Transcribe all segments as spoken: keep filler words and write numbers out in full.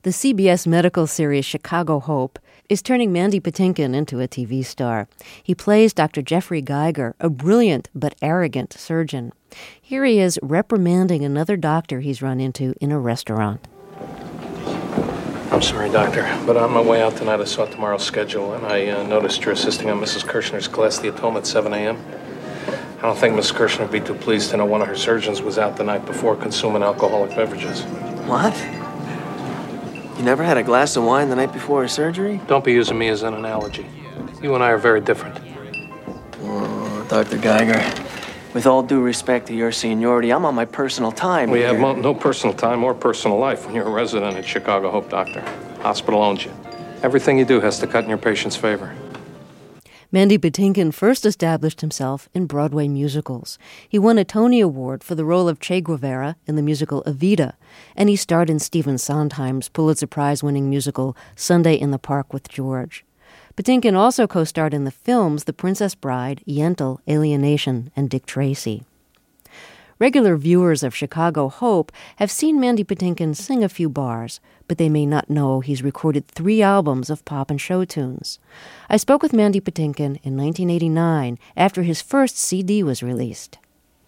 The C B S medical series Chicago Hope is turning Mandy Patinkin into a T V star. He plays Doctor Jeffrey Geiger, a brilliant but arrogant surgeon. Here he is reprimanding another doctor he's run into in a restaurant. I'm sorry, doctor, but on my way out tonight, I saw tomorrow's schedule, and I uh, noticed you're assisting on Missus Kirshner's cholesteatoma at seven a.m. I don't think Miss Kirshner would be too pleased to know one of her surgeons was out the night before consuming alcoholic beverages. What? You never had a glass of wine the night before a surgery? Don't be using me as an analogy. You and I are very different. Oh, Doctor Geiger, with all due respect to your seniority, I'm on my personal time We here. have mo- no personal time or personal life when you're a resident at Chicago Hope, doctor. Hospital owns you. Everything you do has to cut in your patient's favor. Mandy Patinkin first established himself in Broadway musicals. He won a Tony Award for the role of Che Guevara in the musical Evita, and he starred in Stephen Sondheim's Pulitzer Prize-winning musical Sunday in the Park with George. Patinkin also co-starred in the films The Princess Bride, Yentl, Alienation, and Dick Tracy. Regular viewers of Chicago Hope have seen Mandy Patinkin sing a few bars, but they may not know he's recorded three albums of pop and show tunes. I spoke with Mandy Patinkin in nineteen eighty-nine after his first C D was released.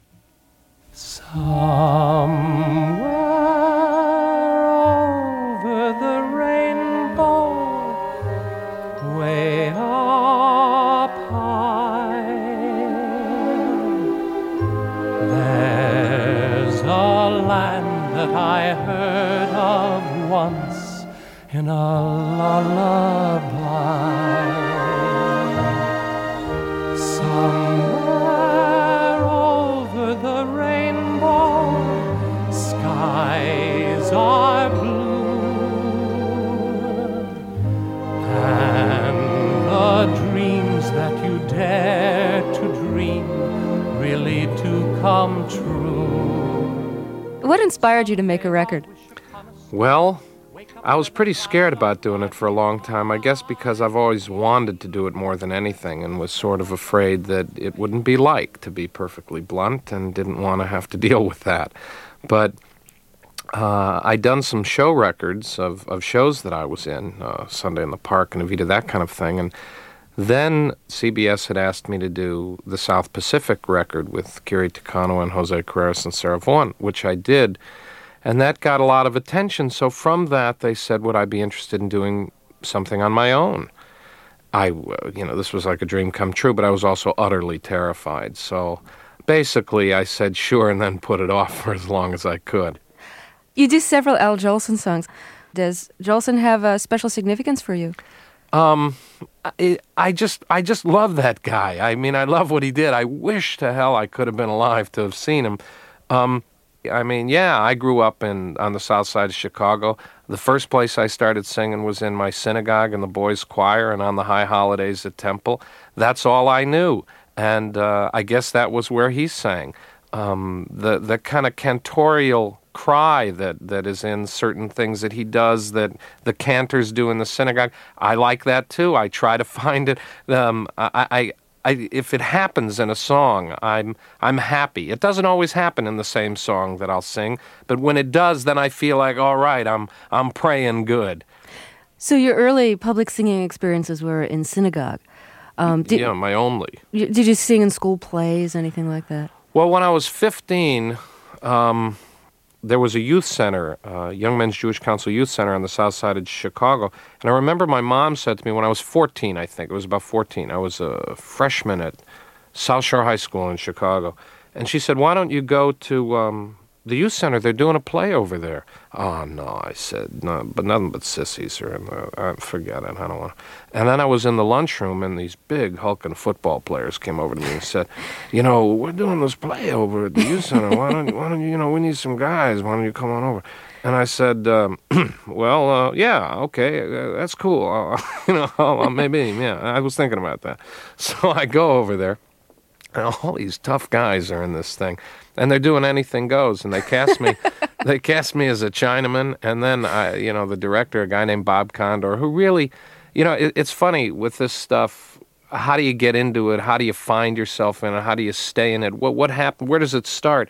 Somewhere over the rainbow, way up high, there's a land that I heard of once in a lullaby. Somewhere over the rainbow, skies are blue, and the dreams that you dare to dream really do come true. What inspired you to make a record? Well, I was pretty scared about doing it for a long time, I guess because I've always wanted to do it more than anything and was sort of afraid that it wouldn't be like, to be perfectly blunt, and didn't want to have to deal with that. But uh, I'd done some show records of, of shows that I was in, uh, Sunday in the Park and Evita, that kind of thing, and then C B S had asked me to do the South Pacific record with Kiri Takano and Jose Carreras and Sarah Vaughan, which I did. And that got a lot of attention. So from that, they said, would I be interested in doing something on my own? I, you know, this was like a dream come true, but I was also utterly terrified. So basically, I said sure and then put it off for as long as I could. You do several Al Jolson songs. Does Jolson have a special significance for you? Um, I, I just, I just love that guy. I mean, I love what he did. I wish to hell I could have been alive to have seen him. Um, I mean, yeah, I grew up in on the south side of Chicago. The first place I started singing was in my synagogue in the boys' choir and on the high holidays at Temple. That's all I knew. And uh, I guess that was where he sang. Um, the the kind of cantorial cry that, that is in certain things that he does that the cantors do in the synagogue, I like that too. I try to find it. Um, I... I I, if it happens in a song, I'm I'm happy. It doesn't always happen in the same song that I'll sing, but when it does, then I feel like, all right, I'm I'm praying good. So your early public singing experiences were in synagogue. Um, did, yeah, my only. Did you sing in school plays, anything like that? Well, when I was fifteen, um, there was a youth center, uh, Young Men's Jewish Council Youth Center on the south side of Chicago. And I remember my mom said to me when I was fourteen, I think, it was about fourteen, I was a freshman at South Shore High School in Chicago. And she said, why don't you go to um, the youth center? They're doing a play over there. Oh, no, I said, no, but nothing but sissies. Or, uh, forget it, I don't want to. And then I was in the lunchroom, and these big hulking football players came over to me and said, you know, we're doing this play over at the youth center. Why don't, why don't you, you know, we need some guys. Why don't you come on over? And I said, um, well, uh, yeah, okay, uh, that's cool. Uh, you know, uh, maybe, yeah, I was thinking about that. So I go over there, and all these tough guys are in this thing, and they're doing anything goes, and they cast me, they cast me as a Chinaman, and then, I, you know, the director, a guy named Bob Condor, who really, you know, it, it's funny with this stuff, how do you get into it? How do you find yourself in it? How do you stay in it? What, what happened? Where does it start?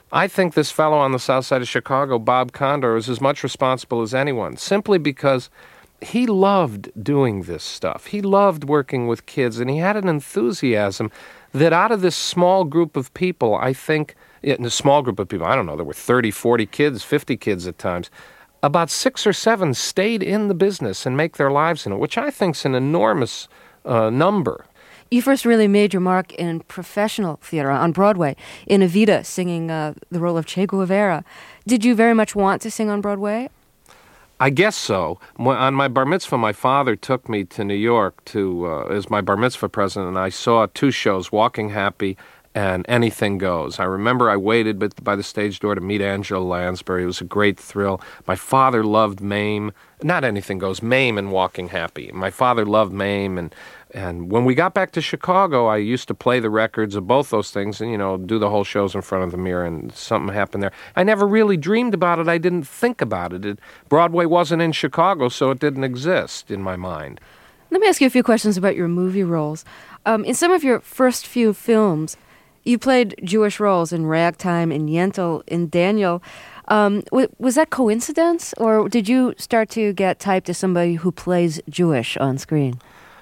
I think this fellow on the south side of Chicago, Bob Condor, is as much responsible as anyone, simply because he loved doing this stuff. He loved working with kids, and he had an enthusiasm that out of this small group of people, I think, in a small group of people, I don't know, there were thirty, forty kids, fifty kids at times, about six or seven stayed in the business and make their lives in it, which I think is an enormous uh, number. You first really made your mark in professional theater on Broadway, in Evita, singing uh, the role of Che Guevara. Did you very much want to sing on Broadway? I guess so. On my bar mitzvah, my father took me to New York to uh, as my bar mitzvah present, and I saw two shows, Walking Happy and Anything Goes. I remember I waited by the stage door to meet Angela Lansbury. It was a great thrill. My father loved Mame, not Anything Goes, Mame and Walking Happy. My father loved Mame, and And when we got back to Chicago, I used to play the records of both those things and, you know, do the whole shows in front of the mirror, and something happened there. I never really dreamed about it. I didn't think about it. it. Broadway wasn't in Chicago, so it didn't exist in my mind. Let me ask you a few questions about your movie roles. Um, in some of your first few films, you played Jewish roles in Ragtime, in Yentl, in Daniel. Um, w- was that coincidence, or did you start to get typed as somebody who plays Jewish on screen?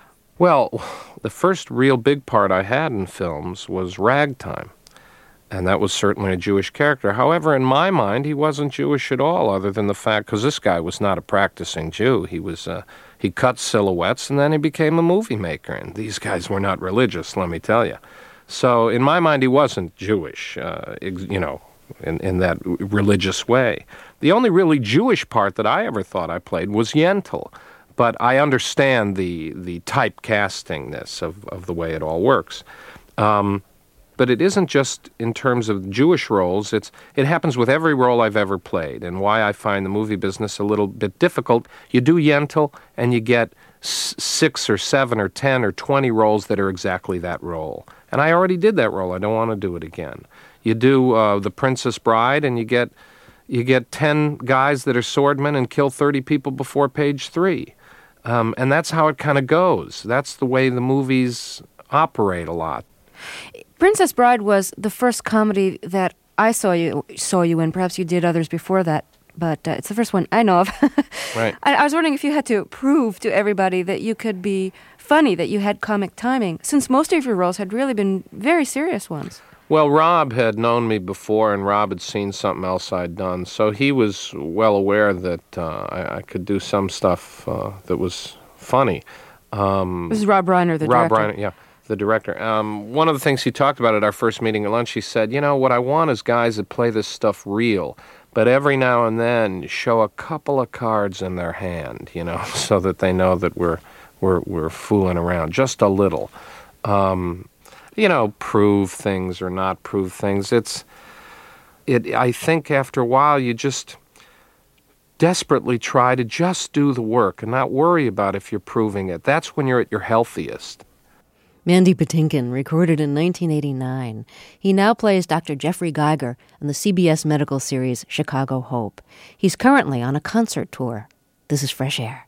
Well, the first real big part I had in films was Ragtime, and that was certainly a Jewish character. However, in my mind, he wasn't Jewish at all, other than the fact, because this guy was not a practicing Jew. He was, uh, he cut silhouettes, and then he became a movie maker, and these guys were not religious, let me tell you. So, in my mind, he wasn't Jewish, uh, you know, in, in that religious way. The only really Jewish part that I ever thought I played was Yentl. But I understand the the typecastingness of, of the way it all works. Um, but it isn't just in terms of Jewish roles. It's it happens with every role I've ever played, and why I find the movie business a little bit difficult. You do Yentl, and you get s- six or seven or ten or twenty roles that are exactly that role. And I already did that role. I don't want to do it again. You do uh, The Princess Bride, and you get you get ten guys that are swordmen and kill thirty people before page three. Um, and that's how it kind of goes. That's the way the movies operate a lot. Princess Bride was the first comedy that I saw you saw you in. Perhaps you did others before that, but uh, it's the first one I know of. Right. I, I was wondering if you had to prove to everybody that you could be funny, that you had comic timing, since most of your roles had really been very serious ones. Well, Rob had known me before, and Rob had seen something else I'd done, so he was well aware that uh, I, I could do some stuff uh, that was funny. Um, this is Rob Reiner, the Rob director. Rob Reiner, yeah, the director. Um, one of the things he talked about at our first meeting at lunch, he said, you know, what I want is guys that play this stuff real, but every now and then show a couple of cards in their hand, you know, so that they know that we're we're we're fooling around just a little. Um, You know, prove things or not prove things. It's, it. I think after a while you just desperately try to just do the work and not worry about if you're proving it. That's when you're at your healthiest. Mandy Patinkin, recorded in nineteen eighty-nine. He now plays Doctor Jeffrey Geiger in the C B S medical series Chicago Hope. He's currently on a concert tour. This is Fresh Air.